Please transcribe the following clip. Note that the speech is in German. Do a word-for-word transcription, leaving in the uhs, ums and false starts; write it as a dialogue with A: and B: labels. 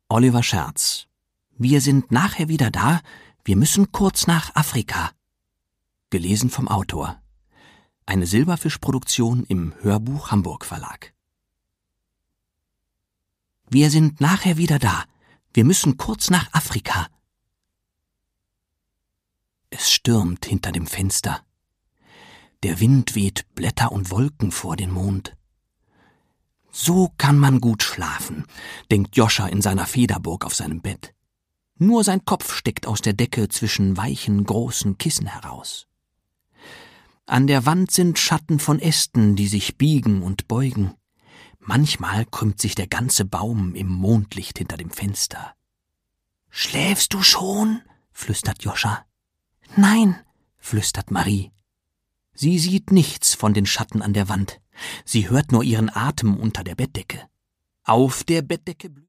A: Oliver Scherz. Wir sind nachher wieder da, wir müssen kurz nach Afrika. Gelesen vom Autor. Eine Silberfisch-Produktion im Hörbuch Hamburg Verlag. Wir sind nachher wieder da, wir müssen kurz nach Afrika. Es stürmt hinter dem Fenster. Der Wind weht Blätter und Wolken vor den Mond. So kann man gut schlafen, denkt Joscha in seiner Federburg auf seinem Bett. Nur sein Kopf steckt aus der Decke zwischen weichen, großen Kissen heraus. An der Wand sind Schatten von Ästen, die sich biegen und beugen. Manchmal krümmt sich der ganze Baum im Mondlicht hinter dem Fenster. »Schläfst du schon?« flüstert Joscha. »Nein«, flüstert Marie. Sie sieht nichts von den Schatten an der Wand. Sie hört nur ihren Atem unter der Bettdecke. Auf der Bettdecke